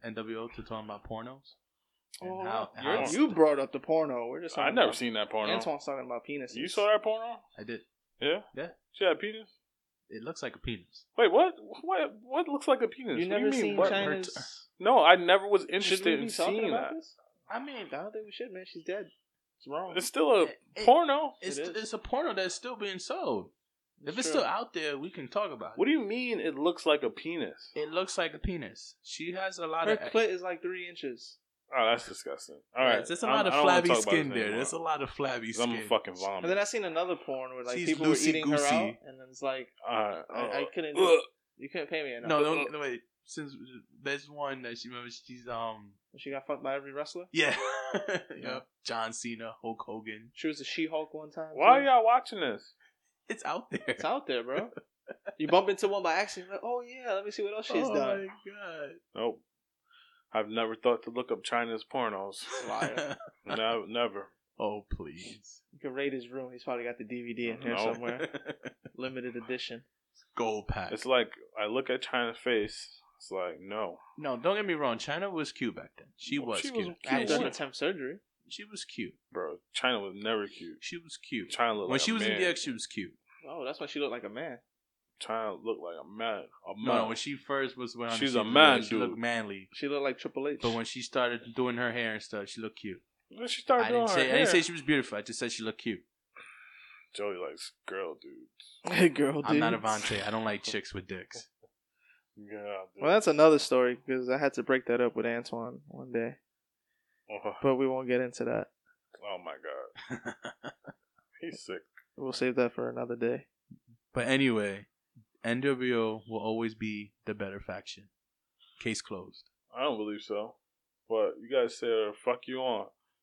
S3: W O to talking about pornos. And
S5: Oh,
S3: how-
S5: you're-
S3: how-
S5: you brought up the porno. We're just.
S4: I
S5: talking
S4: never
S5: about-
S4: seen that porno.
S5: Antoine's talking about penises.
S4: You saw that porno?
S3: I did.
S4: Yeah?
S3: Yeah.
S4: She had a penis?
S3: It looks like a penis.
S4: Wait, what? What What looks like a penis?
S5: You
S4: What do
S5: never
S4: mean?
S5: seen
S4: What?
S5: China's?
S4: No, I never was
S5: Should
S4: interested
S5: we be
S4: in
S5: talking
S4: seeing
S5: about
S4: that.
S5: this?
S3: I mean,
S5: I don't think we should, man. She's dead. It's wrong.
S4: It's still a
S3: It- it-
S4: porno.
S3: it's
S5: It is.
S3: it's a porno that's still being sold. If
S5: It's
S3: it's
S5: true.
S3: still out there, we can talk about
S4: What do you mean it looks like a penis?
S3: it. It looks like a penis. She has a lot
S5: Her
S3: of.
S5: clit is like three inches.
S4: Oh, that's disgusting. All
S3: Right,
S4: right.
S3: there's a
S4: I'm-
S3: lot of
S4: I don't wanna
S3: flabby
S4: talk about
S3: skin
S4: this
S3: there.
S4: anymore.
S3: There's a lot of flabby
S4: I'm
S3: skin.
S4: a fucking vomit.
S5: And then I seen another porn where like
S3: She's
S5: people were
S3: loosey
S5: eating her
S3: goosey.
S5: out, and then it's like
S4: Alright,
S5: I, I
S4: uh,
S5: couldn't.
S4: ugh.
S5: Do it. You couldn't pay me enough.
S3: No, no, no, wait. Since there's one that she remember, she's um,
S5: She got fucked by every wrestler.
S3: yeah, yep. John Cena, Hulk Hogan.
S5: She was a She-Hulk one time.
S4: Why are
S5: too.
S4: y'all watching this?
S3: It's out there.
S5: It's out there, bro. You bump into one by accident, like, oh yeah, let me see what else she's
S3: oh
S5: done.
S3: my god.
S4: Nope. I've never thought to look up China's pornos.
S5: Liar.
S4: no, never.
S3: Oh please.
S5: You can raid his room. He's probably got the D V D in here
S4: No.
S5: somewhere. Limited edition.
S3: Gold pack.
S4: It's like I look at China's face. It's like no.
S3: No, don't get me wrong. China was cute back then. She was
S4: She was
S3: cute.
S4: cute.
S3: Yeah,
S5: After
S3: she,
S5: an attempt surgery.
S3: she was cute.
S4: Bro, China was never cute.
S3: She was cute.
S4: China looked
S3: When
S4: like
S3: she
S4: a
S3: was
S4: man.
S3: in D X, she was cute.
S5: Oh, that's why she looked like a man.
S4: China looked like a man. A
S3: No,
S4: man.
S3: no, when she first was when
S4: She's
S3: she
S4: a
S3: was
S4: man,
S3: there, she
S4: dude.
S3: looked manly.
S5: She looked like Triple H.
S3: But when she started doing her hair and stuff, she looked cute.
S4: When she started
S3: I
S4: doing
S3: didn't
S4: her
S3: say I
S4: hair,
S3: didn't say she was beautiful. I just said she looked cute.
S4: Joey likes girl dudes.
S5: Hey, girl,
S3: I'm not
S5: dude.
S3: Avante. I don't like chicks with dicks.
S4: Yeah, dude.
S5: Well, that's another story because I had to break that up with Antoine one day,
S4: oh,
S5: but we won't get into that.
S4: oh my god, he's sick.
S5: We'll save that for another day.
S3: But anyway, N W O will always be the better faction. Case closed.
S4: I don't believe so. But you guys say uh, fuck you on.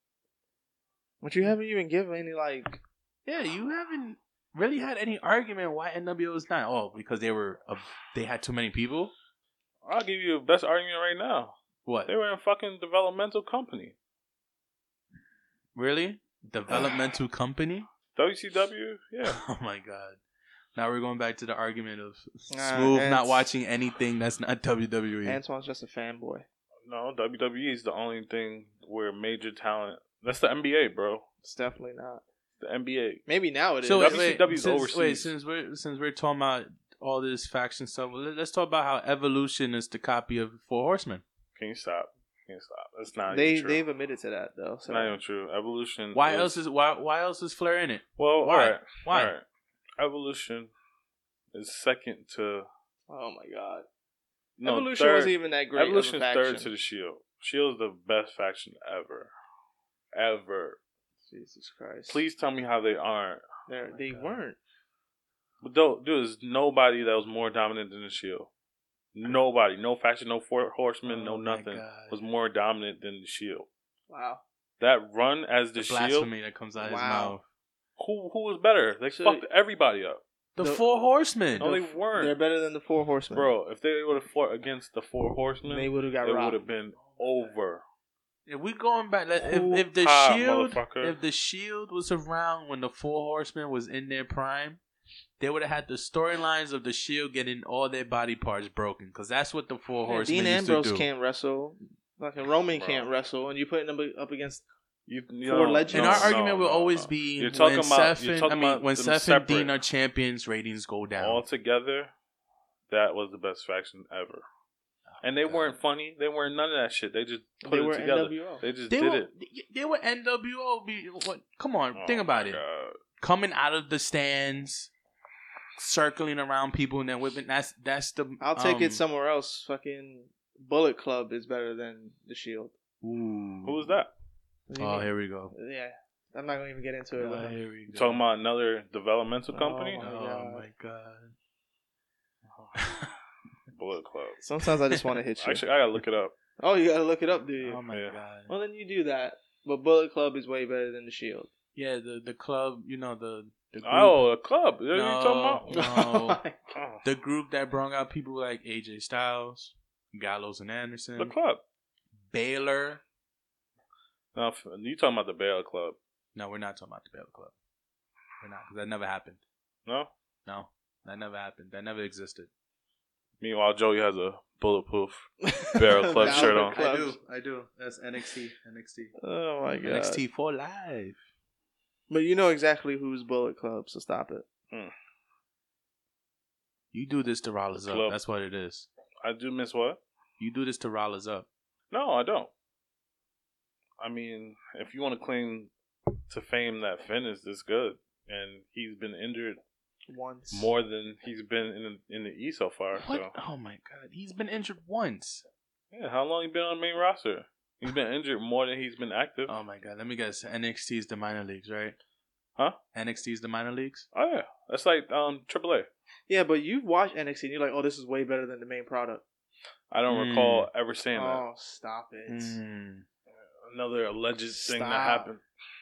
S5: But you haven't even given any like.
S3: Yeah, you haven't really had any argument why N W O is not. Oh, because they were uh, they had too many people.
S4: I'll give you the best argument right now.
S3: What?
S4: They were in fucking developmental company.
S3: Really? Developmental company?
S4: W C W? Yeah.
S3: Oh my god. Now we're going back to the argument of
S5: Nah,
S3: Smooth not
S5: Ants-
S3: watching anything that's not W W E.
S5: Antoine's just a fanboy.
S4: No, W W E is the only thing where major talent. That's the N B A, bro.
S5: It's definitely not.
S4: The N B A.
S5: Maybe now it is.
S3: So wait,
S4: W C
S3: wait,
S4: W 's
S3: since,
S4: overseas.
S3: wait, since we're since we're talking about all this faction stuff, let- let's talk about how Evolution is the copy of Four Horsemen.
S4: Can you stop? Can you stop? That's not
S5: they
S4: even true.
S5: they've admitted to that though.
S4: It's
S5: So
S4: not even true. Evolution.
S3: Why
S4: is,
S3: else is why why else is Flair in it?
S4: Well,
S3: Why?
S4: alright.
S3: Why?
S4: Alright. Evolution is second to.
S5: oh my god,
S4: No,
S5: Evolution
S4: third,
S5: wasn't even that great.
S4: Evolution's
S5: of a faction.
S4: third to the Shield. Shield's the best faction ever. Ever.
S5: Jesus Christ.
S4: Please tell me how they aren't.
S5: They're,
S3: Oh
S5: they
S3: God.
S5: weren't.
S4: But though, dude, there's nobody that was more dominant than the Shield. Nobody, no faction, no four horsemen, no
S3: Oh my
S4: nothing
S3: God.
S4: was more dominant than the Shield.
S5: Wow.
S4: That run as the,
S3: The
S4: Shield,
S3: blasphemy that comes out of his
S5: Wow.
S3: mouth.
S4: who who was better? They
S5: So-
S4: fucked everybody up.
S3: The,
S5: The-
S3: Four Horsemen.
S4: No, they
S5: They're
S4: weren't,
S5: better than the Four Horsemen.
S4: bro. If they would have fought against the Four Horsemen,
S5: They would have got
S4: it would
S5: robbed.
S4: have been over.
S3: If we going back, like, if,
S4: Who
S3: if the
S4: ha,
S3: Shield,
S4: motherfucker.
S3: if the Shield was around when the Four Horsemen was in their prime, they would have had the storylines of the Shield getting all their body parts broken, because that's what the Four
S5: Yeah,
S3: Horsemen
S5: Dean
S3: used
S5: Ambrose
S3: to do.
S5: can't wrestle. Fucking Roman
S4: Bro.
S5: can't wrestle, and you put them up against.
S4: You, you
S5: Four
S4: know,
S5: legends.
S3: And
S4: no,
S3: our
S4: no,
S3: argument will
S4: no,
S3: always
S4: no.
S3: be
S4: You're talking
S3: when
S4: about-
S3: Seth
S4: you're
S3: and,
S4: talking
S3: I mean
S4: about
S3: when
S4: them
S3: Seth and Dean
S4: separate.
S3: are champions, ratings go down.
S4: all together. That was the best faction ever. And they
S3: God.
S4: weren't funny. They weren't none of that shit. They just put
S5: They
S4: it
S5: were
S4: together.
S5: N W O.
S4: They just
S3: They
S4: did
S3: were
S4: it.
S3: they were N W O. Be, what? Come on,
S4: Oh
S3: think about
S4: my
S3: it.
S4: God.
S3: Coming out of the stands, circling around people, and then whipping. That's that's the.
S5: I'll take
S3: um,
S5: it somewhere else. Fucking Bullet Club is better than the Shield.
S3: Ooh.
S4: Who was that?
S5: What do you
S3: Oh,
S5: mean?
S3: here we go.
S5: Yeah, I'm not gonna even get into it. with
S3: Oh,
S5: him.
S3: here we
S4: You
S3: go.
S4: talking about another developmental company?
S5: my
S3: Oh
S5: God.
S3: my god.
S4: Bullet Club.
S5: Sometimes I just want to hit you.
S4: Actually, I gotta look it up.
S5: Oh, you gotta look it up, do you?
S3: Oh my
S4: Yeah.
S3: god.
S5: Well, then you do that. But Bullet Club is way better than the Shield.
S3: Yeah, the the club. You know the the group,
S4: Oh, a club. What are you
S3: No.
S4: talking about?
S3: No.
S4: Oh,
S3: the group that brought out people like A J Styles, Gallows and Anderson,
S4: the club.
S3: Baylor.
S4: No, f- you talking about the Bear Club?
S3: No, we're not talking about the Baylor Club. We're not, because that never happened.
S4: No.
S3: No, that never happened. That never existed.
S4: Meanwhile, Joey has a bulletproof Barrel Club
S5: Now
S4: shirt
S5: the
S4: on.
S5: club.
S3: I do, I do. That's N X T, N X T,
S5: Oh my god.
S3: N X T for life.
S5: But you know exactly who's Bullet Club, so stop it.
S4: Hmm.
S3: You do this to Rollers up.
S4: Club.
S3: That's what it is.
S4: I do miss what?
S3: You do this to Rollers up.
S4: No, I don't. I mean, if you want to claim to fame that Finn is this good, and he's been injured
S5: Once.
S4: more than he's been in the, in the E so far.
S3: What?
S4: So
S3: Oh my God, he's been injured once.
S4: yeah, how long he been on the main roster? He's been injured more than he's been active.
S3: Oh my God, let me guess. N X T is the minor leagues, right?
S4: Huh?
S3: N X T is the minor leagues.
S4: Oh yeah, that's like um Triple A.
S5: Yeah, but you've watched N X T and you're like, oh, this is way better than the main product.
S4: I don't
S3: Mm.
S4: recall ever saying
S5: Oh, stop it.
S3: Mm.
S4: that. Another alleged thing that
S5: Stop.
S4: happened.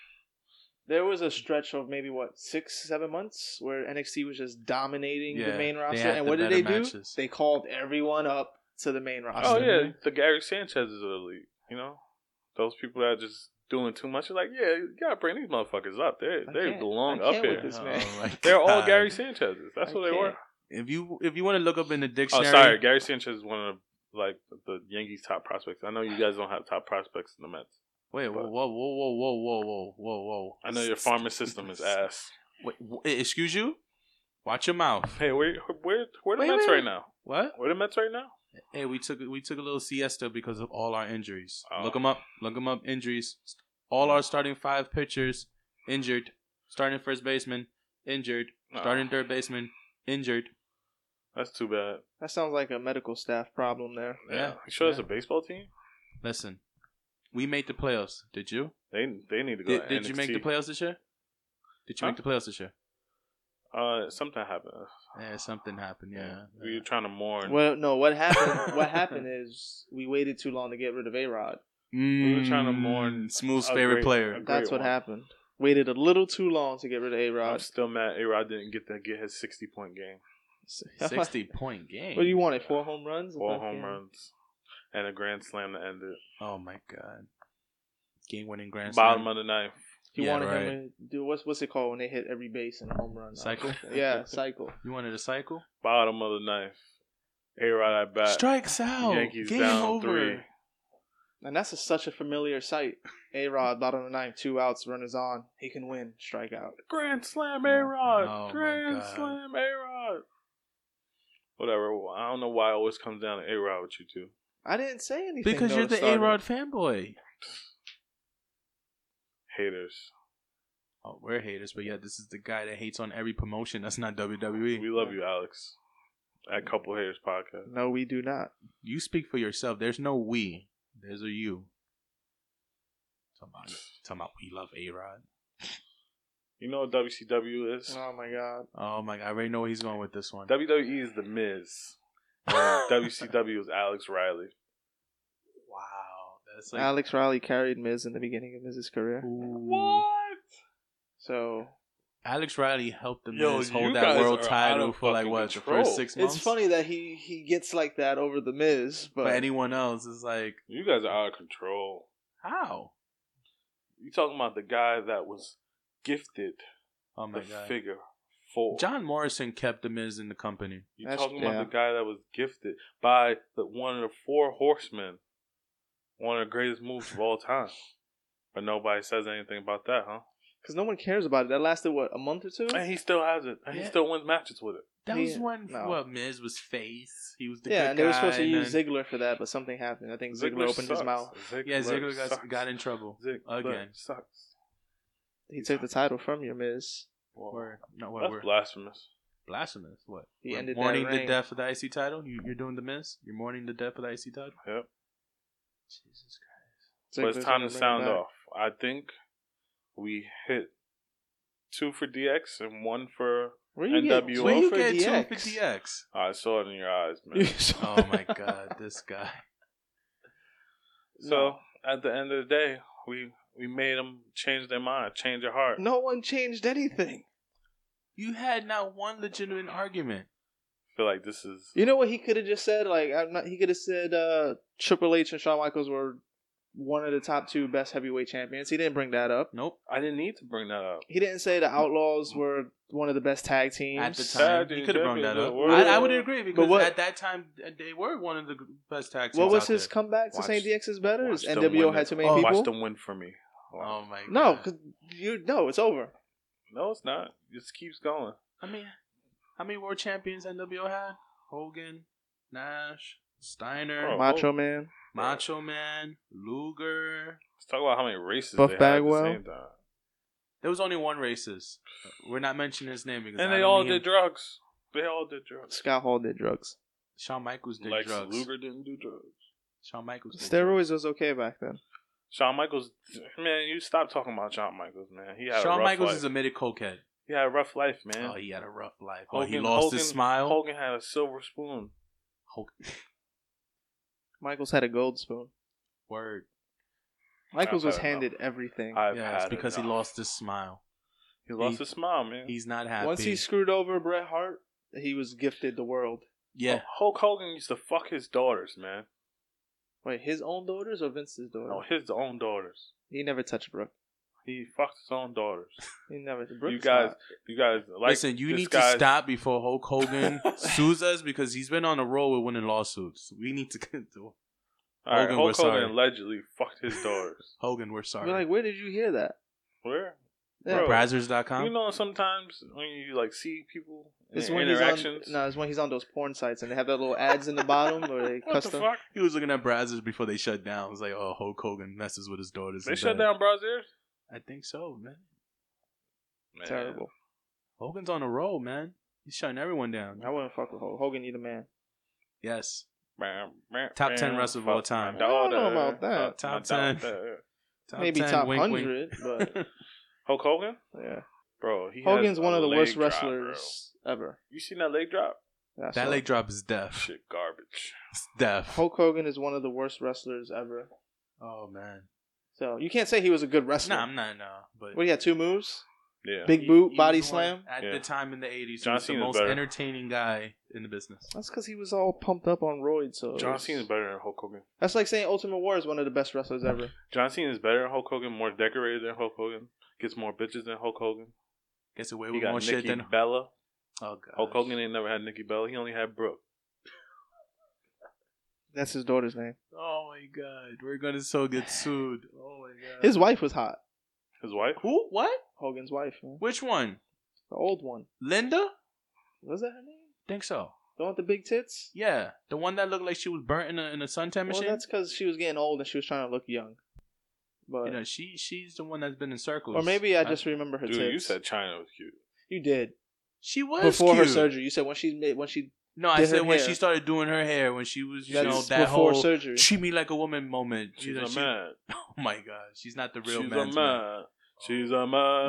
S5: There was a stretch of maybe, what, six, seven months where N X T was just dominating
S3: Yeah,
S5: the main
S3: they
S5: roster.
S3: had
S5: And
S3: the
S5: what did
S3: better
S5: they do?
S3: matches.
S5: They called everyone up to the main roster.
S4: Oh yeah, the Gary Sanchez is of the league. You know, those people that are just doing too much. You're like, yeah, you gotta bring these motherfuckers up. They
S5: I
S4: they
S5: can't-
S4: belong
S5: I
S4: up
S5: can't with
S4: here.
S5: this man.
S3: Oh my
S4: They're all
S3: God.
S4: Gary Sanchez's. That's
S5: I
S4: what they
S5: can't.
S4: were.
S3: If you if you want to look up in the
S4: Oh,
S3: dictionary,
S4: sorry, Gary Sanchez is one of the, like the Yankees' top prospects. I know you guys don't have top prospects in the Mets.
S3: Wait, whoa,
S4: But-
S3: whoa, whoa, whoa, whoa, whoa, whoa, whoa, whoa.
S4: I know your farming system is ass.
S3: Wait, wh- excuse you? Watch your mouth.
S4: Hey, where where where the
S3: Wait,
S4: Mets
S3: wait.
S4: right now?
S3: What?
S4: Where the Mets right now?
S3: Hey, we took we took a little siesta because of all our injuries.
S4: Oh.
S3: Look them up. Look them up. Injuries. All our starting five pitchers injured. Starting first baseman injured.
S4: Oh.
S3: Starting third baseman injured.
S4: That's too bad.
S5: That sounds like a medical staff problem there.
S4: Yeah,
S3: Yeah,
S4: you sure it's
S3: yeah.
S4: a baseball team?
S3: Listen, we made the playoffs. Did you?
S4: They they need to go.
S3: Did, did you make the playoffs this year? Did you
S4: Huh?
S3: make the playoffs this year?
S4: Uh, something happened.
S3: Yeah, something happened. Yeah.
S4: We were trying to mourn.
S5: Well, no, what happened What happened is we waited too long to get rid of A-Rod.
S3: we
S4: were trying to mourn
S3: Smooth's
S4: a
S3: favorite
S4: great-
S3: player.
S4: a great
S5: That's what
S4: one.
S5: happened. Waited a little too long to get rid of
S4: I'm
S5: A-Rod.
S4: still mad A-Rod didn't get to get his sixty point game.
S3: Sixty point game.
S5: What do you want? It four home runs?
S4: Four
S5: Okay.
S4: home runs and a grand slam to end it.
S3: Oh my God! Game winning grand
S4: Bottom
S3: slam.
S4: of the ninth.
S5: He
S3: Yeah,
S5: wanted
S3: right.
S5: him to do what's what's it called when they hit every base in a home run?
S3: Cycle?
S5: Yeah, cycle.
S3: You wanted a cycle?
S4: Bottom of the ninth. A-Rod at bat.
S3: Strikes out.
S4: Yankees
S3: Game
S4: down
S3: over.
S4: three.
S5: And that's a, such a familiar sight. A-Rod, bottom of the ninth, two outs, runners on. He can win, strikeout.
S4: Grand slam A-Rod.
S3: Oh, my
S4: Grand
S3: God.
S4: slam A-Rod. Whatever. I don't know why it always comes down to A-Rod with you two.
S5: I didn't say anything.
S3: Because
S5: though,
S3: you're the
S5: started.
S3: A-Rod fanboy.
S4: Haters.
S3: Oh, we're haters, but yeah, this is the guy that hates on every promotion. That's not W W E.
S4: We love you, Alex. At Couple Haters Podcast.
S5: No, we do not.
S3: You speak for yourself. There's no we. There's a you. Talking about, talking about we love A-Rod.
S4: You know what W C W is?
S5: Oh my god.
S3: Oh my God, I already know where he's going with this one.
S4: W W E is The Miz. And W C W is Alex Riley.
S3: Wow, that's like
S5: Alex Riley carried Miz in the beginning of Miz's career.
S3: Ooh.
S5: So
S3: Alex Riley helped the
S4: Yo,
S3: Miz
S4: you
S3: hold
S4: guys
S3: that world
S4: are out
S3: title
S4: of
S3: for like
S4: fucking
S3: what
S4: control.
S3: the first six months.
S5: it's funny that he, he gets like that over the Miz, but,
S3: but anyone else is like,
S4: You guys are out of control.
S3: how?
S4: You talking about the guy that was gifted
S3: Oh my
S4: the
S3: God,
S4: figure four.
S3: John Morrison kept the Miz in the company.
S4: You
S5: That's-
S4: talking about
S5: yeah.
S4: the guy that was gifted by the one of the four horsemen. One of the greatest moves of all time. But nobody says anything about that, huh?
S5: because no one cares about it. That lasted what, a month or two?
S4: And he still has it. And he
S3: Yeah.
S4: still wins matches with it.
S3: That
S5: He-
S3: was when
S5: no.
S3: well, Miz was face. He was the
S5: yeah,
S3: good
S5: and they were supposed to
S3: guy,
S5: use
S3: and then-
S5: Ziggler for that, but something happened. I think Ziggler, opened his
S4: sucks.
S5: mouth.
S4: Ziggler
S3: Yeah, Ziggler got
S4: sucks.
S3: got in trouble
S4: Ziggler
S3: again.
S4: sucks.
S5: He took the title from your Miz.
S4: Well,
S3: Word. No, what
S4: that's
S3: word?
S4: blasphemous.
S3: Blasphemous. What?
S5: He
S3: We're
S5: ended that
S3: mourning the
S5: reign.
S3: death of the I C title. You, you're doing the Miz. You're mourning the death of the I C title.
S4: Yep.
S3: Jesus Christ.
S4: But it's
S5: Ziggler's
S4: time
S5: gonna
S4: to
S5: bring it
S4: sound
S5: back.
S4: off. I think we hit two for D X and one for.
S5: Where you
S4: N
S5: get
S4: W O
S5: two
S3: When you
S5: for
S3: get
S5: D
S3: two
S5: X?
S3: for D X.
S4: I saw it in your eyes, man.
S5: You saw-
S3: Oh my God, this guy.
S4: So at the end of the day, we we made them change their mind, change their heart.
S5: No one changed anything.
S3: You had not one legitimate argument.
S4: I feel like this is
S5: You know what he could have just said? Like, I'm not, he could have said uh, Triple H and Shawn Michaels were one of the top two best heavyweight champions. He didn't bring that up.
S3: Nope.
S4: I didn't need to bring that up.
S5: He didn't say the Outlaws were one of the best tag teams.
S3: At the time,
S4: Tag
S3: he could have brought
S4: champions
S3: that up.
S4: of the world.
S3: I, I would agree because
S5: what-
S3: at that time they were one of the best tag teams.
S5: What was
S3: out
S5: his
S3: there.
S5: comeback to
S4: Watch-
S5: saying D X is better? Is
S4: Watch them
S5: N W O
S4: win
S5: had
S4: it.
S5: too many
S3: Oh,
S5: people?
S4: Watch them win for me.
S3: Oh my god.
S5: No, because you no, it's over.
S4: No, it's not. It just keeps going.
S3: I mean, how many world champions N W O had? Hogan, Nash, Steiner,
S4: Bro.
S5: Macho Man.
S3: Macho Man, Luger.
S4: Let's talk about how many races
S5: Buff
S4: they
S5: Bagwell.
S4: had at the same time.
S3: There was only one racist. We're not mentioning his name because
S4: And
S3: I
S4: they
S3: don't
S4: all
S3: need
S4: did
S3: him.
S4: drugs. They all did drugs.
S5: Scott Hall did drugs.
S3: Shawn Michaels did
S4: Lex
S3: drugs.
S4: Luger didn't do drugs.
S3: Shawn Michaels did
S5: Steroids was okay back then.
S4: Shawn Michaels, man, you stop talking about Shawn Michaels, man. He had
S3: Shawn
S4: a rough
S3: Michaels
S4: life.
S3: is admitted cokehead.
S4: He had a rough life, man.
S3: Oh, he had a rough life. Oh,
S4: Hogan,
S3: he lost
S4: Hogan,
S3: his smile.
S4: Hogan had a silver spoon.
S3: Hogan.
S5: Michaels had a gold spoon.
S3: Word.
S5: Michaels
S4: I've
S5: was
S4: had
S5: handed everything.
S4: I've
S3: Yeah,
S4: had
S3: it's because he
S4: enough.
S3: lost his smile.
S4: He lost
S3: he-
S4: his smile, man.
S3: He's not happy.
S5: Once he screwed over Bret Hart, he was gifted the world.
S3: yeah.
S4: Hulk Hogan used to fuck his daughters, man.
S5: Wait, his own daughters or Vince's daughters?
S4: No, his own daughters.
S5: He never touched Brooke.
S4: He fucked his own daughters.
S5: He never. Brooke's
S4: you guys,
S5: hot.
S4: you guys, like
S3: Listen, you
S4: this
S3: need
S4: guy's-
S3: to stop before Hulk Hogan sues us because he's been on a roll with winning lawsuits. We need to get to
S4: All right,
S3: Hogan,
S4: Hulk
S3: we're sorry.
S4: Hogan allegedly fucked his daughters.
S3: Hogan. We're sorry.
S5: We're like, where did you hear that?
S4: Where?
S5: Yeah.
S4: Bro,
S3: Brazzers dot com.
S4: You know, sometimes when you like see people in
S5: It's
S4: their
S5: when he's on.
S4: interactions.
S5: No, it's when he's on those porn sites and they have that little ads in the bottom or they
S4: what the
S5: custom.
S4: fuck?
S3: He was looking at Brazzers before they shut down. It was like, oh, Hulk Hogan messes with his daughters.
S4: They
S3: in
S4: shut
S3: bed.
S4: down Brazzers?
S3: I think so, man.
S4: Man.
S5: Terrible.
S3: Hogan's on a roll, man. He's shutting everyone down.
S5: I wouldn't fuck with Hogan. Hogan, you the man.
S3: Yes.
S4: Bam, bam,
S3: Top
S4: bam,
S3: ten wrestler of all
S4: fuck
S3: time.
S4: my
S5: I don't know
S4: daughter,
S5: about that.
S4: fuck
S3: Top
S4: my
S3: ten.
S4: daughter.
S3: Top
S5: Maybe
S3: ten,
S5: top
S3: wink, wink.
S5: hundred, but
S4: Hulk Hogan?
S5: yeah.
S4: Bro, he
S5: Hogan's
S4: has
S5: one
S4: a
S5: of the
S4: leg
S5: worst
S4: drop,
S5: wrestlers ever.
S4: bro. You seen that leg drop?
S5: That's
S3: That
S5: all.
S3: leg drop is death.
S4: Shit, garbage.
S3: It's death.
S5: Hulk Hogan is one of the worst wrestlers ever.
S3: Oh man.
S5: So you can't say he was a good wrestler.
S3: No, I'm not. No, but
S5: What, he had two moves?
S4: Yeah.
S5: Big
S3: he-
S5: boot,
S3: he
S5: body
S3: was the one
S5: slam?
S3: At
S4: Yeah.
S3: the time in the eighties, he
S4: John
S3: was the
S4: Cena's
S3: most
S4: better.
S3: entertaining guy in the business.
S5: That's because he was all pumped up on roids. So
S4: John
S5: it's-
S4: Cena's better than Hulk Hogan.
S5: That's like saying Ultimate Warrior is one of the best wrestlers ever.
S4: John Cena's better than Hulk Hogan, more decorated than Hulk Hogan, gets more bitches than Hulk Hogan.
S3: Gets away
S4: He
S3: with
S4: got
S3: more
S4: Nikki
S3: shit than
S4: Bella.
S3: oh god.
S4: Hulk Hogan ain't never had Nikki Bella. He only had Brooke.
S5: That's his daughter's name.
S3: Oh my god, we're gonna so get sued. Oh my god.
S5: His wife was hot.
S4: His wife?
S3: who? What?
S5: Hogan's wife, man.
S3: Which one?
S5: The old one.
S3: Linda?
S5: Was that her name?
S3: Think so.
S5: The one with the big tits?
S3: Yeah, the one that looked like she was burnt in a in a suntan
S5: Well,
S3: machine.
S5: that's because she was getting old and she was trying to look young. But
S3: you know, she she's the one that's been in circles.
S5: or maybe I just remember her
S4: Dude,
S5: tits.
S4: you said China was cute.
S5: You did
S3: she was
S5: before her
S3: cute.
S5: surgery. You said when she made when she
S3: No, I
S5: did her
S3: said when
S5: hair.
S3: she started doing her hair when she was you
S5: that's
S3: know that
S5: before
S3: whole
S5: surgery.
S3: treat me like a woman moment. You
S4: She's
S3: know,
S4: a
S3: she-
S4: man.
S3: Oh my god, she's not the real
S4: She's a
S3: man's
S4: man.
S3: man.
S4: She's a man.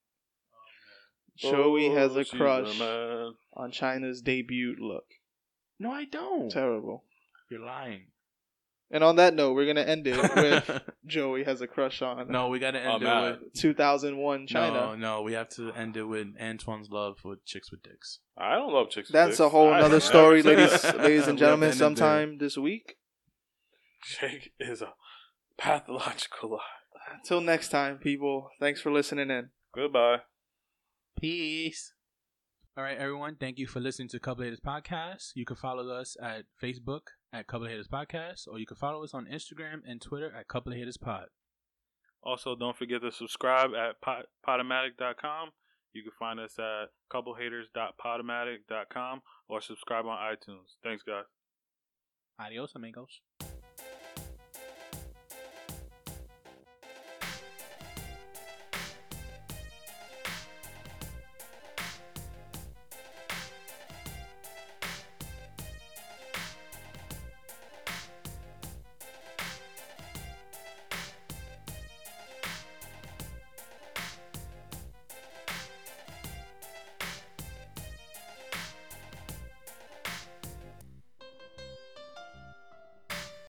S5: Joey has
S4: Oh,
S5: a
S4: she's
S5: crush
S4: man.
S5: on China's debut look.
S3: No, I don't.
S5: Terrible.
S3: You're lying.
S5: And on that note, we're gonna end it with Joey has a crush on
S3: No, we gotta end
S4: I'm
S3: it
S4: out.
S3: with
S5: two thousand one China.
S3: No, no, we have to end it with Antoine's love for chicks with dicks.
S4: I don't love chicks. with
S5: That's
S4: dicks.
S5: a whole
S4: I
S5: nother
S4: never
S5: story,
S4: said
S5: ladies,
S4: that.
S5: ladies
S3: We
S5: and
S3: have
S5: gentlemen.
S3: to end it there.
S5: Sometime this week.
S4: Jake is a pathological lie.
S5: Until next time, people. Thanks for listening in.
S4: Goodbye.
S3: Peace. All right, everyone. Thank you for listening to Couple Haters Podcast. You can follow us at Facebook at Couple Haters Podcast, or you can follow us on Instagram and Twitter at Couple Haters Pod.
S4: Also, don't forget to subscribe at pod- podomatic dot com. You can find us at couple haters dot podomatic dot com or subscribe on iTunes. Thanks, guys.
S3: Adios, amigos.